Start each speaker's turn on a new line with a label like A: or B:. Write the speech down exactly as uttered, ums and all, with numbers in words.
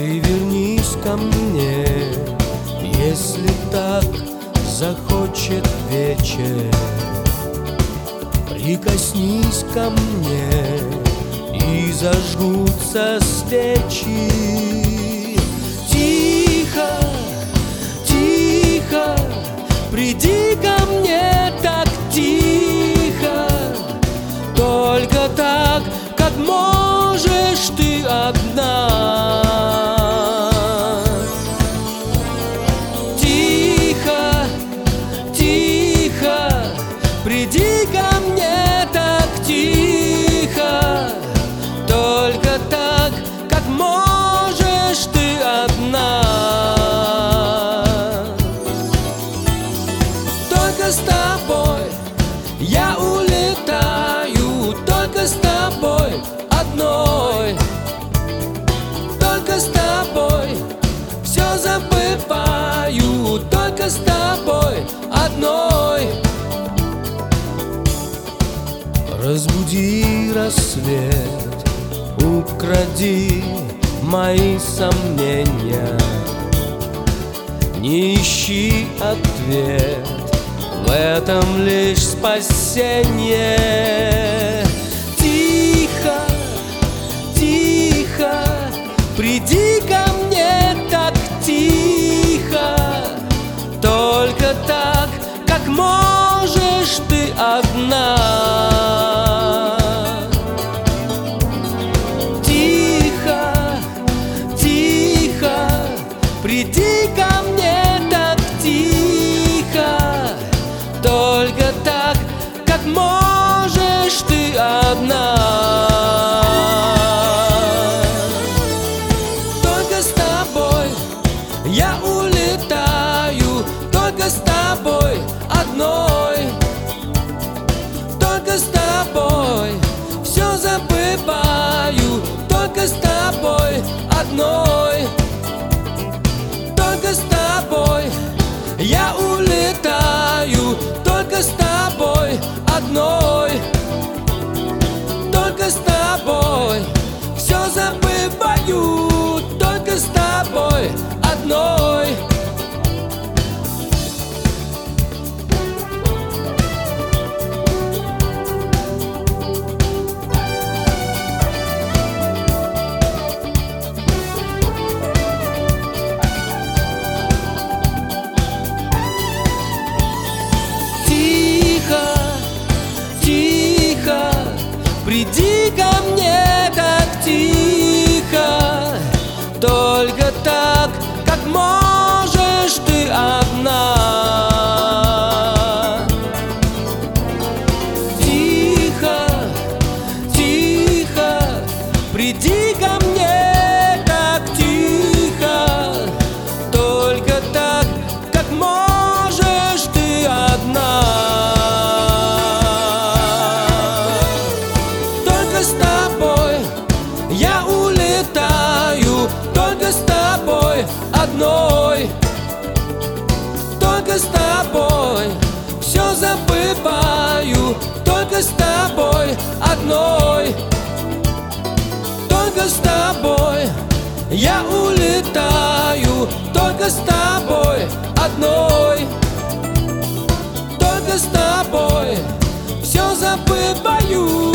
A: Ты вернись ко мне, если так захочет вечер. Прикоснись ко мне, и зажгутся свечи. Тихо, тихо, приди ко мне так тихо, только так, как можешь ты одна. Тихо, тихо, приди ко мне так тихо, только так, как можешь ты одна. Только с тобой я улетаю, только с тобой одной. Только с тобой все забываю, только с тобой одной. Разбуди рассвет, укради мои сомнения. Не ищи ответ, в этом лишь спасение. Тихо, тихо, приди ко мне так тихо, только так, как можешь ты одна. Тихо, тихо, приди ко мне так тихо, только так, как можешь ты одна. Только с тобой я улетаю, только с тобой одной. Только с тобой все забываю, только с тобой одной. Только с тобой я улетаю, только с тобой одной. Только с тобой все забываю, только с тобой одной. Приди ко мне так тихо, только так, как можешь ты одна. Тихо, тихо, приди ко мне так тихо, только так, как можешь ты одна. С тобой я улетаю, только с тобой одной. Только с тобой все забываю, только с тобой одной. Только с тобой я улетаю, только с тобой одной. Только с тобой все забываю,